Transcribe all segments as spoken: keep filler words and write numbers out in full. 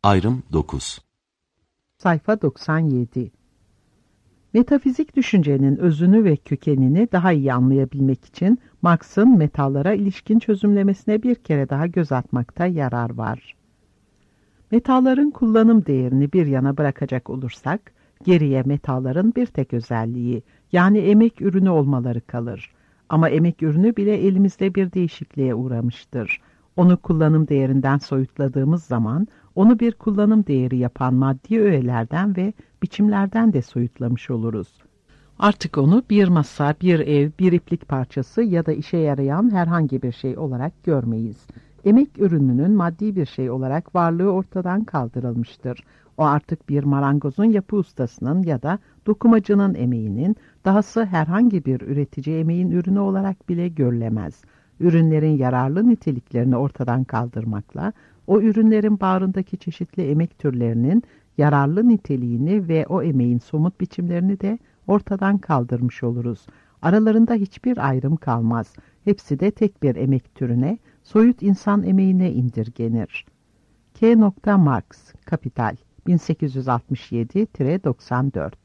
Ayrım dokuz. Sayfa doksan yedi. Metafizik düşüncenin özünü ve kökenini daha iyi anlayabilmek için Marx'ın metallara ilişkin çözümlemesine bir kere daha göz atmakta yarar var. Metalların kullanım değerini bir yana bırakacak olursak, geriye metalların bir tek özelliği, yani emek ürünü olmaları kalır. Ama emek ürünü bile elimizde bir değişikliğe uğramıştır. Onu kullanım değerinden soyutladığımız zaman, onu bir kullanım değeri yapan maddi öğelerden ve biçimlerden de soyutlamış oluruz. Artık onu bir masa, bir ev, bir iplik parçası ya da işe yarayan herhangi bir şey olarak görmeyiz. Emek ürününün maddi bir şey olarak varlığı ortadan kaldırılmıştır. O artık bir marangozun yapı ustasının ya da dokumacının emeğinin, dahası herhangi bir üretici emeğin ürünü olarak bile görülemez. Ürünlerin yararlı niteliklerini ortadan kaldırmakla, o ürünlerin bağrındaki çeşitli emek türlerinin yararlı niteliğini ve o emeğin somut biçimlerini de ortadan kaldırmış oluruz. Aralarında hiçbir ayrım kalmaz. Hepsi de tek bir emek türüne, soyut insan emeğine indirgenir. K. Marx, Kapital, bin sekiz yüz altmış yedi doksan dört.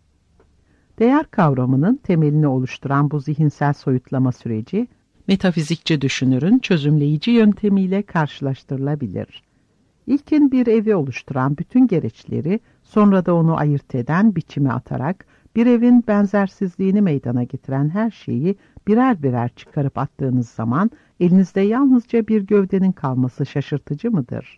Değer kavramının temelini oluşturan bu zihinsel soyutlama süreci, metafizikçi düşünürün çözümleyici yöntemiyle karşılaştırılabilir. İlkin bir evi oluşturan bütün gereçleri, sonra da onu ayırt eden biçime atarak, bir evin benzersizliğini meydana getiren her şeyi birer birer çıkarıp attığınız zaman, elinizde yalnızca bir gövdenin kalması şaşırtıcı mıdır?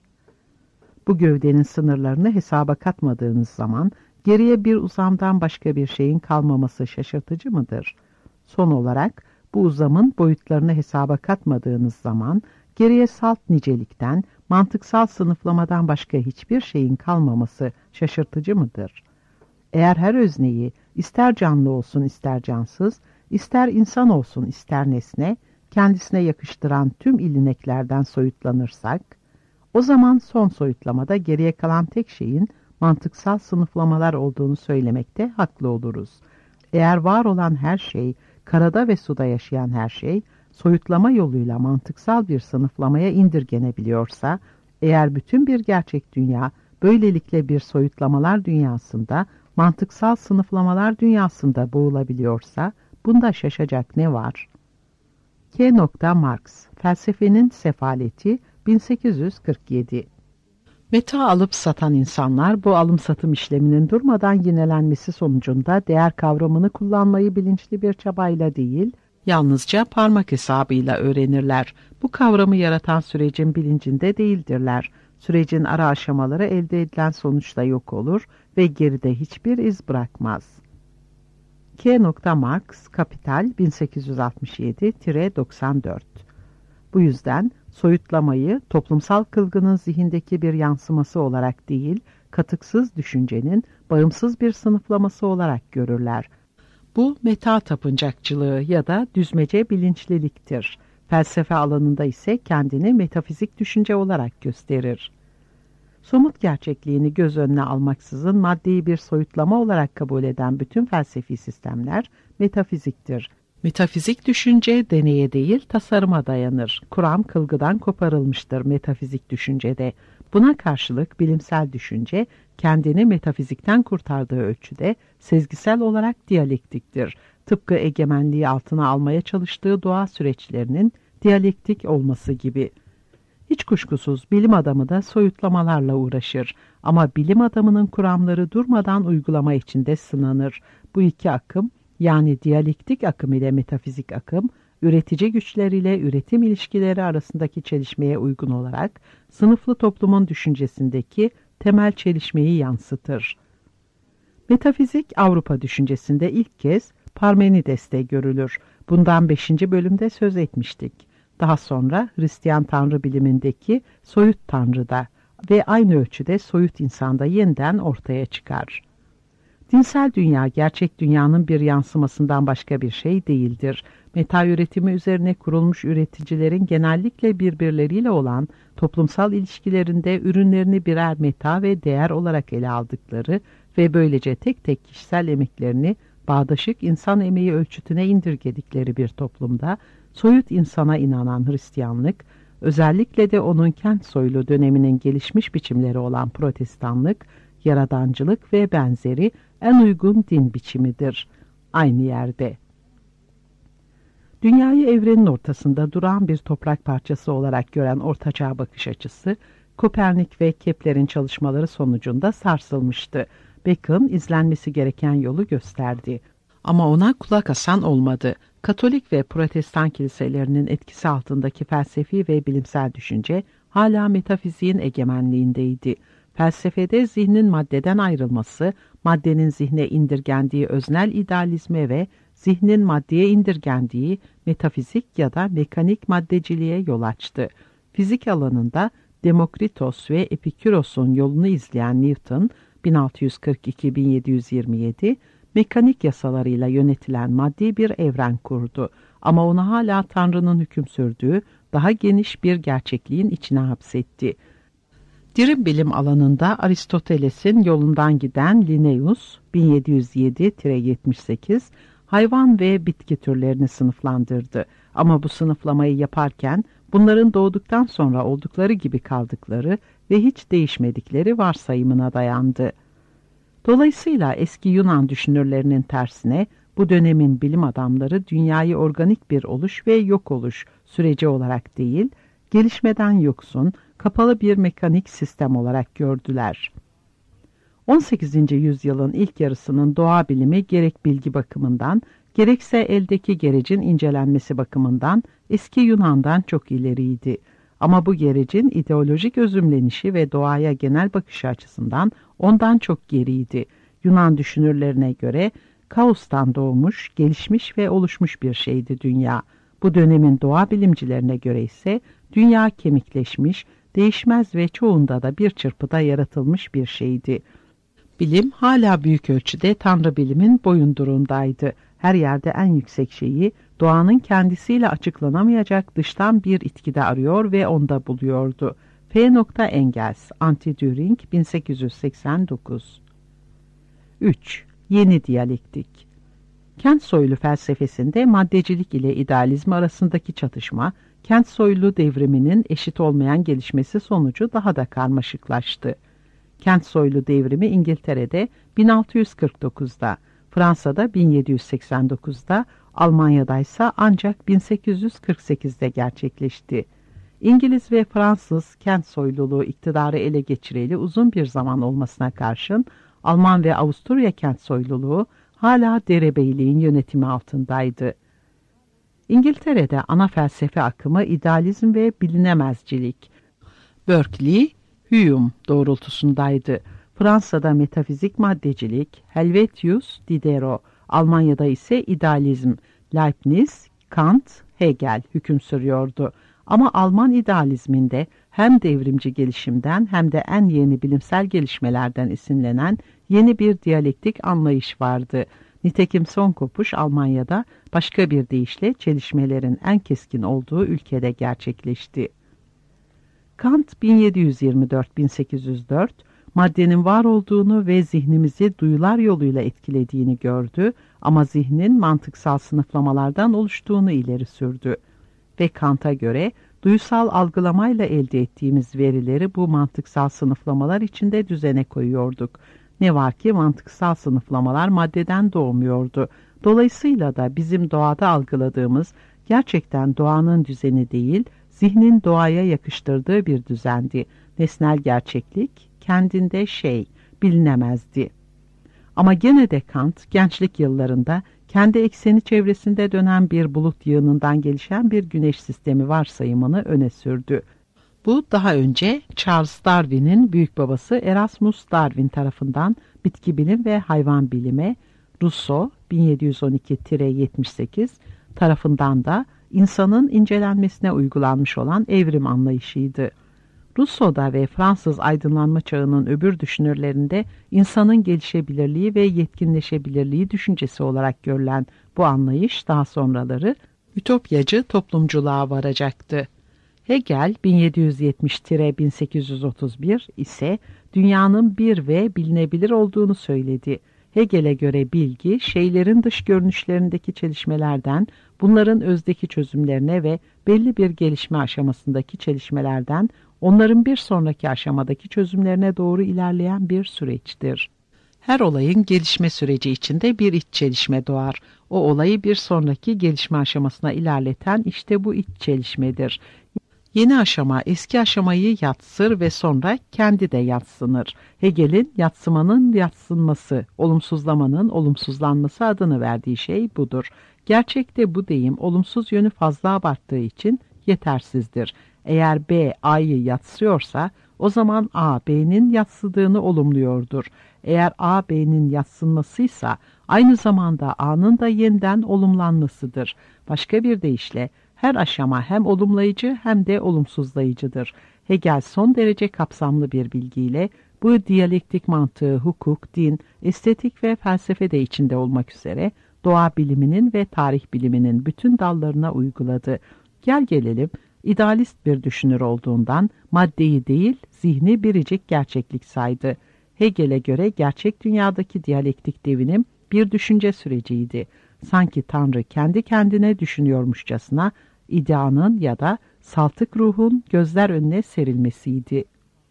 Bu gövdenin sınırlarını hesaba katmadığınız zaman, geriye bir uzamdan başka bir şeyin kalmaması şaşırtıcı mıdır? Son olarak, bu uzamın boyutlarını hesaba katmadığınız zaman, geriye salt nicelikten, mantıksal sınıflamadan başka hiçbir şeyin kalmaması şaşırtıcı mıdır? Eğer her özneyi, ister canlı olsun ister cansız, ister insan olsun ister nesne, kendisine yakıştıran tüm ilineklerden soyutlanırsak, o zaman son soyutlamada geriye kalan tek şeyin mantıksal sınıflamalar olduğunu söylemekte haklı oluruz. Eğer var olan her şey, karada ve suda yaşayan her şey, soyutlama yoluyla mantıksal bir sınıflamaya indirgenebiliyorsa, eğer bütün bir gerçek dünya böylelikle bir soyutlamalar dünyasında, mantıksal sınıflamalar dünyasında boğulabiliyorsa, bunda şaşacak ne var? K. Marx, Felsefenin Sefaleti, bin sekiz yüz kırk yedi. Meta alıp satan insanlar bu alım-satım işleminin durmadan yinelenmesi sonucunda değer kavramını kullanmayı bilinçli bir çabayla değil, yalnızca parmak hesabıyla öğrenirler. Bu kavramı yaratan sürecin bilincinde değildirler. Sürecin ara aşamaları elde edilen sonuçta yok olur ve geride hiçbir iz bırakmaz. K. Marx, Kapital, bin sekiz yüz altmış yedi doksan dört. Bu yüzden soyutlamayı toplumsal kılgının zihindeki bir yansıması olarak değil, katıksız düşüncenin bağımsız bir sınıflaması olarak görürler. Bu meta tapıncakçılığı ya da düzmece bilinçliliktir. Felsefe alanında ise kendini metafizik düşünce olarak gösterir. Somut gerçekliğini göz önüne almaksızın maddeyi bir soyutlama olarak kabul eden bütün felsefi sistemler metafiziktir. Metafizik düşünce deneye değil tasarıma dayanır. Kuram kılgıdan koparılmıştır metafizik düşüncede. Buna karşılık bilimsel düşünce kendini metafizikten kurtardığı ölçüde sezgisel olarak diyalektiktir. Tıpkı egemenliği altına almaya çalıştığı doğa süreçlerinin diyalektik olması gibi. Hiç kuşkusuz bilim adamı da soyutlamalarla uğraşır ama bilim adamının kuramları durmadan uygulama içinde sınanır. Bu iki akım, yani diyalektik akım ile metafizik akım, üretici güçler ile üretim ilişkileri arasındaki çelişmeye uygun olarak sınıflı toplumun düşüncesindeki temel çelişmeyi yansıtır. Metafizik Avrupa düşüncesinde ilk kez Parmenides'te görülür. Bundan beşinci bölümde söz etmiştik. Daha sonra Hristiyan tanrı bilimindeki soyut tanrıda ve aynı ölçüde soyut insanda yeniden ortaya çıkar. Dinsel dünya, gerçek dünyanın bir yansımasından başka bir şey değildir. Meta üretimi üzerine kurulmuş üreticilerin genellikle birbirleriyle olan toplumsal ilişkilerinde ürünlerini birer meta ve değer olarak ele aldıkları ve böylece tek tek kişisel emeklerini bağdaşık insan emeği ölçütüne indirgedikleri bir toplumda, soyut insana inanan Hristiyanlık, Özellikle de onun kent soylu döneminin gelişmiş biçimleri olan protestanlık, yaradancılık ve benzeri en uygun din biçimidir. Aynı yerde. Dünyayı evrenin ortasında duran bir toprak parçası olarak gören ortaçağ bakış açısı, Kopernik ve Kepler'in çalışmaları sonucunda sarsılmıştı. Bacon izlenmesi gereken yolu gösterdi. Ama ona kulak asan olmadı. Katolik ve Protestan kiliselerinin etkisi altındaki felsefi ve bilimsel düşünce hala metafiziğin egemenliğindeydi. Felsefede zihnin maddeden ayrılması, maddenin zihne indirgendiği öznel idealizme ve zihnin maddeye indirgendiği metafizik ya da mekanik maddeciliğe yol açtı. Fizik alanında Demokritos ve Epiküros'un yolunu izleyen Newton, bin altı yüz kırk iki bin yedi yüz yirmi yedi, mekanik yasalarıyla yönetilen maddi bir evren kurdu. Ama onu hala Tanrı'nın hüküm sürdüğü daha geniş bir gerçekliğin içine hapsetti. Dirim bilim alanında Aristoteles'in yolundan giden Linnaeus, bin yedi yüz yedi yetmiş sekiz, hayvan ve bitki türlerini sınıflandırdı. Ama bu sınıflamayı yaparken bunların doğduktan sonra oldukları gibi kaldıkları ve hiç değişmedikleri varsayımına dayandı. Dolayısıyla eski Yunan düşünürlerinin tersine bu dönemin bilim adamları dünyayı organik bir oluş ve yok oluş süreci olarak değil, gelişmeden yoksun, kapalı bir mekanik sistem olarak gördüler. on sekizinci yüzyılın ilk yarısının doğa bilimi gerek bilgi bakımından, gerekse eldeki gerecin incelenmesi bakımından eski Yunan'dan çok ileriydi. Ama bu gerecin ideolojik özümlenişi ve doğaya genel bakışı açısından ondan çok geriydi. Yunan düşünürlerine göre kaostan doğmuş, gelişmiş ve oluşmuş bir şeydi dünya. Bu dönemin doğa bilimcilerine göre ise dünya kemikleşmiş, değişmez ve çoğunda da bir çırpıda yaratılmış bir şeydi. Bilim hala büyük ölçüde Tanrı bilimin boyunduruğundaydı. Her yerde en yüksek şeyi doğanın kendisiyle açıklanamayacak dıştan bir itkide arıyor ve onda buluyordu. F. Engels, Anti-Düring, bin sekiz yüz seksen dokuz. üç. Yeni diyalektik. Kent soylu felsefesinde maddecilik ile idealizm arasındaki çatışma, kent soylu devriminin eşit olmayan gelişmesi sonucu daha da karmaşıklaştı. Kent soylu devrimi İngiltere'de bin altı yüz kırk dokuzda, Fransa'da bin yedi yüz seksen dokuzda, Almanya'da ise ancak bin sekiz yüz kırk sekizde gerçekleşti. İngiliz ve Fransız kent soyluluğu iktidarı ele geçireli uzun bir zaman olmasına karşın, Alman ve Avusturya kent soyluluğu hala derebeyliğin yönetimi altındaydı. İngiltere'de ana felsefe akımı idealizm ve bilinemezcilik, Berkeley, Hume doğrultusundaydı. Fransa'da metafizik maddecilik, Helvetius, Diderot, Almanya'da ise idealizm, Leibniz, Kant, Hegel hüküm sürüyordu. Ama Alman idealizminde hem devrimci gelişimden hem de en yeni bilimsel gelişmelerden esinlenen yeni bir diyalektik anlayış vardı. Nitekim son kopuş Almanya'da başka bir deyişle çelişmelerin en keskin olduğu ülkede gerçekleşti. Kant bin yedi yüz yirmi dört bin sekiz yüz dört maddenin var olduğunu ve zihnimizi duyular yoluyla etkilediğini gördü ama zihnin mantıksal sınıflamalardan oluştuğunu ileri sürdü. Ve Kant'a göre duyusal algılamayla elde ettiğimiz verileri bu mantıksal sınıflamalar içinde düzene koyuyorduk. Ne var ki mantıksal sınıflamalar maddeden doğmuyordu. Dolayısıyla da bizim doğada algıladığımız gerçekten doğanın düzeni değil, zihnin doğaya yakıştırdığı bir düzendi. Nesnel gerçeklik kendinde şey, bilinemezdi. Ama gene de Kant gençlik yıllarında kendi ekseni çevresinde dönen bir bulut yığınından gelişen bir güneş sistemi varsayımını öne sürdü. Bu daha önce Charles Darwin'in büyük babası Erasmus Darwin tarafından bitki bilim ve hayvan bilime, Rousseau bin yedi yüz on iki yetmiş sekiz tarafından da insanın incelenmesine uygulanmış olan evrim anlayışıydı. Rousseau'da ve Fransız aydınlanma çağının öbür düşünürlerinde insanın gelişebilirliği ve yetkinleşebilirliği düşüncesi olarak görülen bu anlayış daha sonraları ütopyacı toplumculuğa varacaktı. Hegel bin yedi yüz yetmiş bin sekiz yüz otuz bir ise dünyanın bir ve bilinebilir olduğunu söyledi. Hegel'e göre bilgi, şeylerin dış görünüşlerindeki çelişmelerden, bunların özdeki çözümlerine ve belli bir gelişme aşamasındaki çelişmelerden, onların bir sonraki aşamadaki çözümlerine doğru ilerleyen bir süreçtir. Her olayın gelişme süreci içinde bir iç çelişme doğar. O olayı bir sonraki gelişme aşamasına ilerleten işte bu iç çelişmedir. Yeni aşama eski aşamayı yatsır ve sonra kendi de yatsınır. Hegel'in yatsımanın yatsınması, olumsuzlamanın olumsuzlanması adını verdiği şey budur. Gerçekte bu deyim olumsuz yönü fazla abarttığı için yetersizdir. Eğer B, A'yı yatsıyorsa o zaman A, B'nin yatsıdığını olumluyordur. Eğer A, B'nin yatsınmasıysa aynı zamanda A'nın da yeniden olumlanmasıdır. Başka bir deyişle her aşama hem olumlayıcı hem de olumsuzlayıcıdır. Hegel son derece kapsamlı bir bilgiyle bu diyalektik mantığı hukuk, din, estetik ve felsefe de içinde olmak üzere doğa biliminin ve tarih biliminin bütün dallarına uyguladı. Gel gelelim, idealist bir düşünür olduğundan maddeyi değil, zihni biricik gerçeklik saydı. Hegel'e göre gerçek dünyadaki diyalektik devinim bir düşünce süreciydi. Sanki Tanrı kendi kendine düşünüyormuşçasına ideanın ya da saltık ruhun gözler önüne serilmesiydi.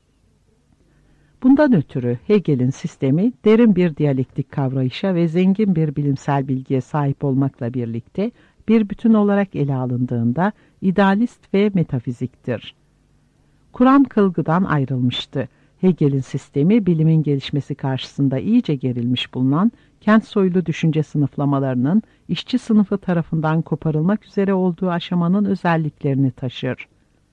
Bundan ötürü Hegel'in sistemi derin bir diyalektik kavrayışa ve zengin bir bilimsel bilgiye sahip olmakla birlikte bir bütün olarak ele alındığında idealist ve metafiziktir. Kur'an kılgıdan ayrılmıştı. Hegel'in sistemi bilimin gelişmesi karşısında iyice gerilmiş bulunan kent soylu düşünce sınıflamalarının işçi sınıfı tarafından koparılmak üzere olduğu aşamanın özelliklerini taşır.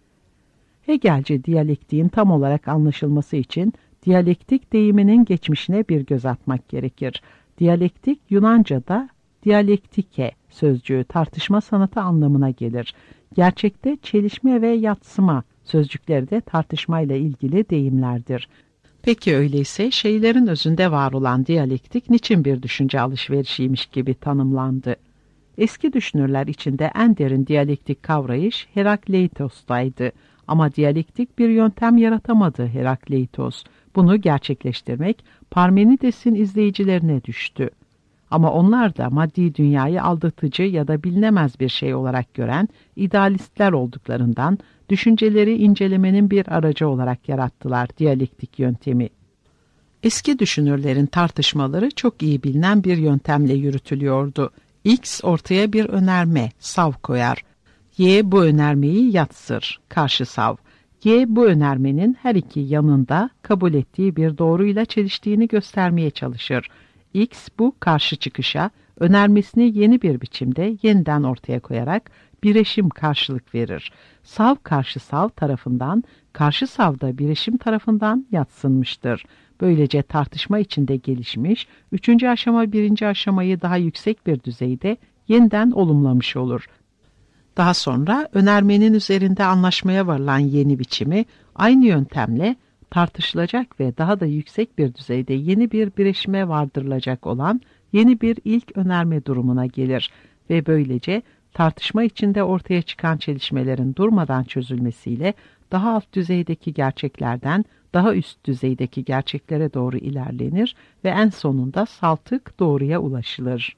Hegelci diyalektiğin tam olarak anlaşılması için diyalektik deyiminin geçmişine bir göz atmak gerekir. Diyalektik Yunanca'da diyalektike sözcüğü tartışma sanatı anlamına gelir. Gerçekte çelişme ve yatsıma sözcükleri de tartışmayla ilgili deyimlerdir. Peki öyleyse şeylerin özünde var olan diyalektik niçin bir düşünce alışverişiymiş gibi tanımlandı? Eski düşünürler içinde en derin diyalektik kavrayış Herakleitos'taydı. Ama diyalektik bir yöntem yaratamadı Herakleitos. Bunu gerçekleştirmek Parmenides'in izleyicilerine düştü. Ama onlar da maddi dünyayı aldatıcı ya da bilinemez bir şey olarak gören idealistler olduklarından düşünceleri incelemenin bir aracı olarak yarattılar diyalektik yöntemi. Eski düşünürlerin tartışmaları çok iyi bilinen bir yöntemle yürütülüyordu. X ortaya bir önerme, sav koyar. Y bu önermeyi yatsır, karşı sav. Y bu önermenin her iki yanında kabul ettiği bir doğruyla çeliştiğini göstermeye çalışır. X bu karşı çıkışa önermesini yeni bir biçimde yeniden ortaya koyarak bireşim karşılık verir. Sav karşı sav tarafından, karşı sav da bireşim tarafından yatsınmıştır. Böylece tartışma içinde gelişmiş, üçüncü aşama birinci aşamayı daha yüksek bir düzeyde yeniden olumlamış olur. Daha sonra önermenin üzerinde anlaşmaya varılan yeni biçimi aynı yöntemle tartışılacak ve daha da yüksek bir düzeyde yeni bir bireşime vardırılacak olan yeni bir ilk önerme durumuna gelir ve böylece tartışma içinde ortaya çıkan çelişmelerin durmadan çözülmesiyle daha alt düzeydeki gerçeklerden daha üst düzeydeki gerçeklere doğru ilerlenir ve en sonunda saltık doğruya ulaşılır.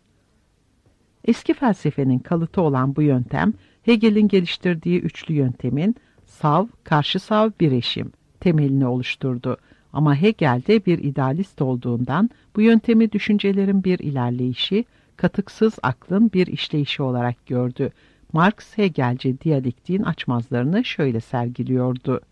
Eski felsefenin kalıtı olan bu yöntem, Hegel'in geliştirdiği üçlü yöntemin sav, karşı sav, bireşim temelini oluşturdu. Ama Hegel de bir idealist olduğundan bu yöntemi düşüncelerin bir ilerleyişi, katıksız aklın bir işleyişi olarak gördü. Marx, Hegelci diyalektiğin açmazlarını şöyle sergiliyordu.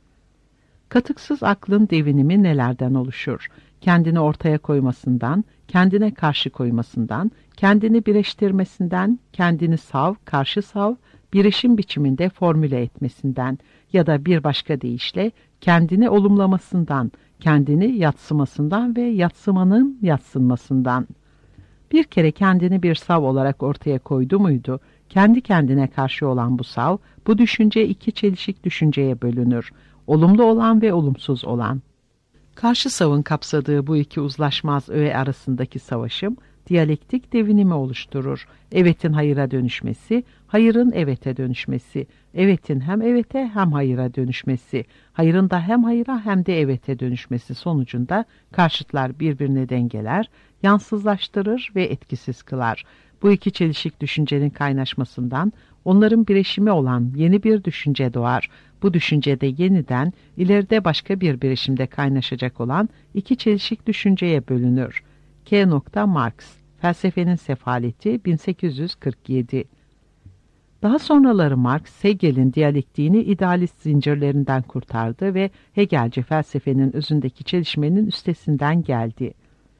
Katıksız aklın devinimi nelerden oluşur? Kendini ortaya koymasından, kendine karşı koymasından, kendini birleştirmesinden, kendini sav, karşı sav, birleşim biçiminde formüle etmesinden ya da bir başka deyişle kendini olumlamasından, kendini yatsımasından ve yatsımanın yatsınmasından. Bir kere kendini bir sav olarak ortaya koydu muydu, kendi kendine karşı olan bu sav, bu düşünce iki çelişik düşünceye bölünür. Olumlu olan ve olumsuz olan. Karşı savın kapsadığı bu iki uzlaşmaz öğe arasındaki savaşım, diyalektik devinimi oluşturur. Evetin hayıra dönüşmesi, hayırın evete dönüşmesi, evetin hem evete hem hayıra dönüşmesi, hayırın da hem hayıra hem de evete dönüşmesi sonucunda karşıtlar birbirine dengeler, yansızlaştırır ve etkisiz kılar. Bu iki çelişik düşüncenin kaynaşmasından onların bileşimi olan yeni bir düşünce doğar. Bu düşüncede yeniden ileride başka bir bileşimde kaynaşacak olan iki çelişik düşünceye bölünür. K. Marx, Felsefenin Sefaleti, bin sekiz yüz kırk yedi. Daha sonraları Marx, Hegel'in diyalektiğini idealist zincirlerinden kurtardı ve Hegelci felsefenin özündeki çelişmenin üstesinden geldi.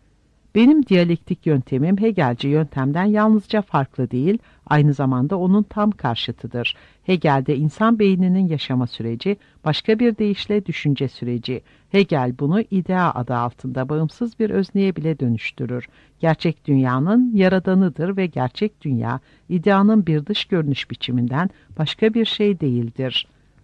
Benim diyalektik yöntemim Hegelci yöntemden yalnızca farklı değil, aynı zamanda onun tam karşıtıdır. Hegel'de insan beyninin yaşama süreci, başka bir deyişle düşünce süreci. Hegel bunu idea adı altında bağımsız bir özneye bile dönüştürür. Gerçek dünyanın yaradanıdır ve gerçek dünya, ideanın bir dış görünüş biçiminden başka bir şey değildir.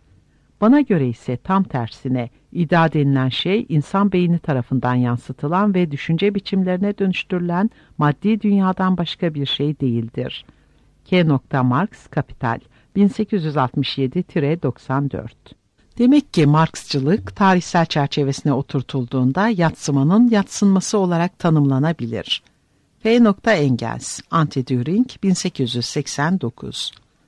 Bana göre ise tam tersine, idea denilen şey insan beyni tarafından yansıtılan ve düşünce biçimlerine dönüştürülen maddi dünyadan başka bir şey değildir. K. Marx, Kapital, bin sekiz yüz altmış yedi doksan dört. Demek ki Marksçılık tarihsel çerçevesine oturtulduğunda yatsımanın yatsınması olarak tanımlanabilir. F. Engels, Anti-Düring, bin sekiz yüz seksen dokuz.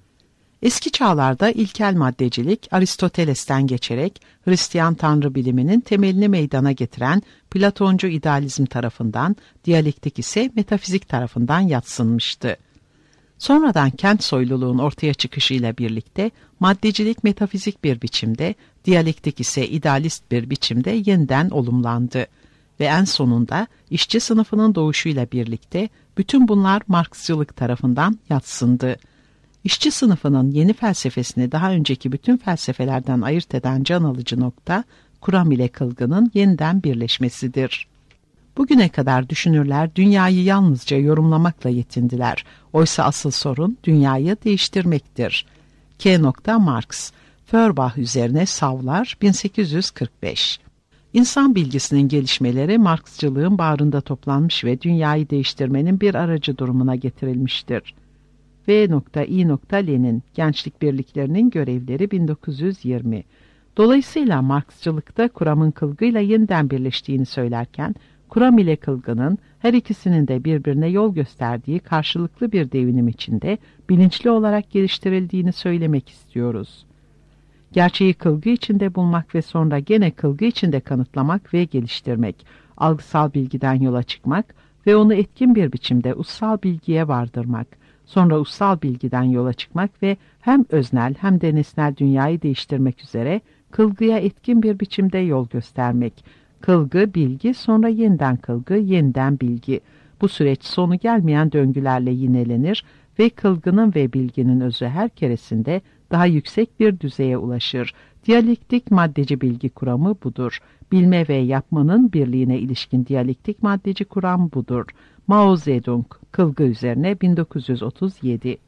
Eski çağlarda ilkel maddecilik Aristoteles'ten geçerek Hristiyan tanrı biliminin temelini meydana getiren Platoncu idealizm tarafından, diyalektik ise metafizik tarafından yadsınmıştı. Sonradan kent soyluluğun ortaya çıkışıyla birlikte maddecilik metafizik bir biçimde, diyalektik ise idealist bir biçimde yeniden olumlandı. Ve en sonunda işçi sınıfının doğuşuyla birlikte bütün bunlar Marksçılık tarafından yadsındı. İşçi sınıfının yeni felsefesini daha önceki bütün felsefelerden ayırt eden can alıcı nokta, kuram ile kılgının yeniden birleşmesidir. Bugüne kadar düşünürler dünyayı yalnızca yorumlamakla yetindiler. Oysa asıl sorun dünyayı değiştirmektir. K. Marx, Feuerbach üzerine Savlar, bin sekiz yüz kırk beş. İnsan bilgisinin gelişmeleri Marksçılığın bağrında toplanmış ve dünyayı değiştirmenin bir aracı durumuna getirilmiştir. V. İ. Lenin, Gençlik Birliklerinin Görevleri, bin dokuz yüz yirmi. Dolayısıyla Marksçılıkta kuramın kılgıyla yeniden birleştiğini söylerken, kuram ile kılgının her ikisinin de birbirine yol gösterdiği karşılıklı bir devinim içinde bilinçli olarak geliştirildiğini söylemek istiyoruz. Gerçeği kılgı içinde bulmak ve sonra gene kılgı içinde kanıtlamak ve geliştirmek, algısal bilgiden yola çıkmak ve onu etkin bir biçimde ussal bilgiye vardırmak, sonra ussal bilgiden yola çıkmak ve hem öznel hem de nesnel dünyayı değiştirmek üzere kılgıya etkin bir biçimde yol göstermek. Kılgı, bilgi, sonra yeniden kılgı, yeniden bilgi. Bu süreç sonu gelmeyen döngülerle yinelenir ve kılgının ve bilginin özü her keresinde daha yüksek bir düzeye ulaşır. Diyalektik maddeci bilgi kuramı budur. Bilme ve yapmanın birliğine ilişkin diyalektik maddeci kuram budur. Mao Zedong, Kılgı üzerine, bin dokuz yüz otuz yedi.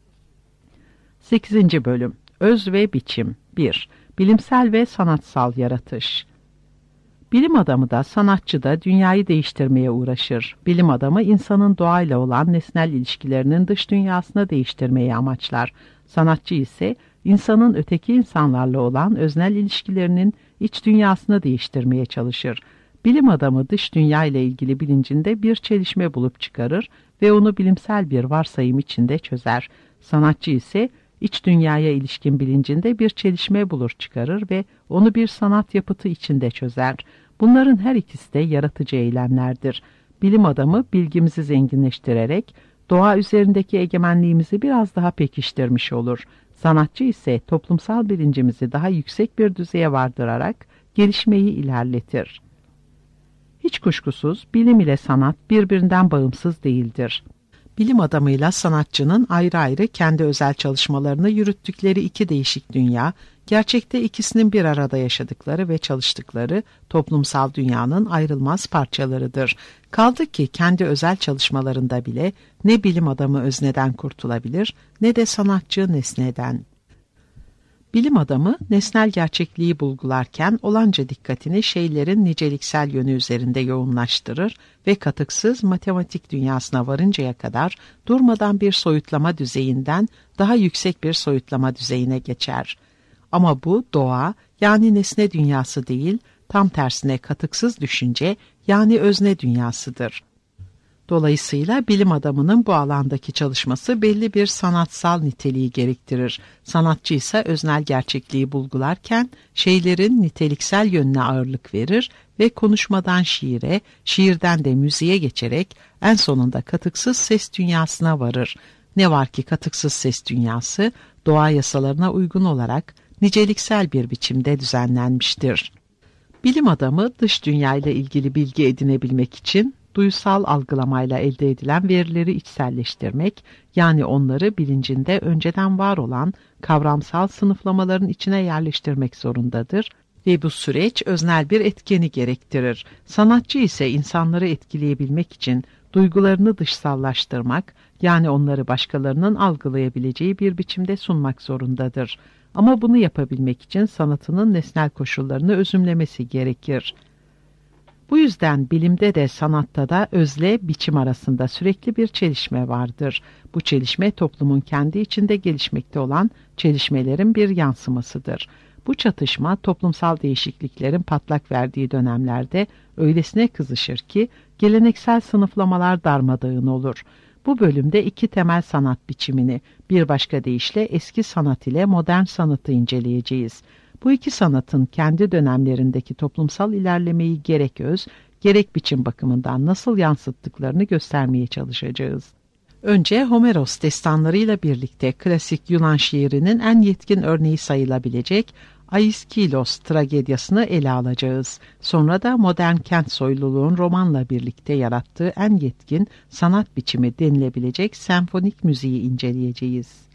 sekizinci Bölüm. Öz ve biçim. bir. Bilimsel ve sanatsal yaratış. Bilim adamı da sanatçı da dünyayı değiştirmeye uğraşır. Bilim adamı insanın doğayla olan nesnel ilişkilerinin dış dünyasını değiştirmeyi amaçlar. Sanatçı ise insanın öteki insanlarla olan öznel ilişkilerinin iç dünyasını değiştirmeye çalışır. Bilim adamı dış dünya ile ilgili bilincinde bir çelişme bulup çıkarır ve onu bilimsel bir varsayım içinde çözer. Sanatçı ise iç dünyaya ilişkin bilincinde bir çelişme bulur çıkarır ve onu bir sanat yapıtı içinde çözer. Bunların her ikisi de yaratıcı eylemlerdir. Bilim adamı bilgimizi zenginleştirerek doğa üzerindeki egemenliğimizi biraz daha pekiştirmiş olur. Sanatçı ise toplumsal bilincimizi daha yüksek bir düzeye vardırarak gelişmeyi ilerletir. Hiç kuşkusuz bilim ile sanat birbirinden bağımsız değildir. Bilim adamıyla sanatçının ayrı ayrı kendi özel çalışmalarını yürüttükleri iki değişik dünya, gerçekte ikisinin bir arada yaşadıkları ve çalıştıkları toplumsal dünyanın ayrılmaz parçalarıdır. Kaldı ki kendi özel çalışmalarında bile ne bilim adamı özneden kurtulabilir ne de sanatçı nesneden. Bilim adamı nesnel gerçekliği bulgularken olanca dikkatini şeylerin niceliksel yönü üzerinde yoğunlaştırır ve katıksız matematik dünyasına varıncaya kadar durmadan bir soyutlama düzeyinden daha yüksek bir soyutlama düzeyine geçer. Ama bu doğa yani nesne dünyası değil, tam tersine katıksız düşünce yani özne dünyasıdır. Dolayısıyla bilim adamının bu alandaki çalışması belli bir sanatsal niteliği gerektirir. Sanatçı ise öznel gerçekliği bulgularken şeylerin niteliksel yönüne ağırlık verir ve konuşmadan şiire, şiirden de müziğe geçerek en sonunda katıksız ses dünyasına varır. Ne var ki katıksız ses dünyası doğa yasalarına uygun olarak niceliksel bir biçimde düzenlenmiştir. Bilim adamı dış dünya ile ilgili bilgi edinebilmek için duysal algılamayla elde edilen verileri içselleştirmek, yani onları bilincinde önceden var olan kavramsal sınıflamaların içine yerleştirmek zorundadır ve bu süreç öznel bir etkeni gerektirir. Sanatçı ise insanları etkileyebilmek için duygularını dışsallaştırmak, yani onları başkalarının algılayabileceği bir biçimde sunmak zorundadır. Ama bunu yapabilmek için sanatının nesnel koşullarını özümlemesi gerekir. Bu yüzden bilimde de sanatta da özle biçim arasında sürekli bir çelişme vardır. Bu çelişme toplumun kendi içinde gelişmekte olan çelişmelerin bir yansımasıdır. Bu çatışma toplumsal değişikliklerin patlak verdiği dönemlerde öylesine kızışır ki geleneksel sınıflamalar darmadağın olur. Bu bölümde iki temel sanat biçimini, bir başka deyişle eski sanat ile modern sanatı inceleyeceğiz. Bu iki sanatın kendi dönemlerindeki toplumsal ilerlemeyi gerek öz, gerek biçim bakımından nasıl yansıttıklarını göstermeye çalışacağız. Önce Homeros destanlarıyla birlikte klasik Yunan şiirinin en yetkin örneği sayılabilecek Aiskilos tragedyasını ele alacağız. Sonra da modern kent soyluluğun romanla birlikte yarattığı en yetkin sanat biçimi denilebilecek senfonik müziği inceleyeceğiz.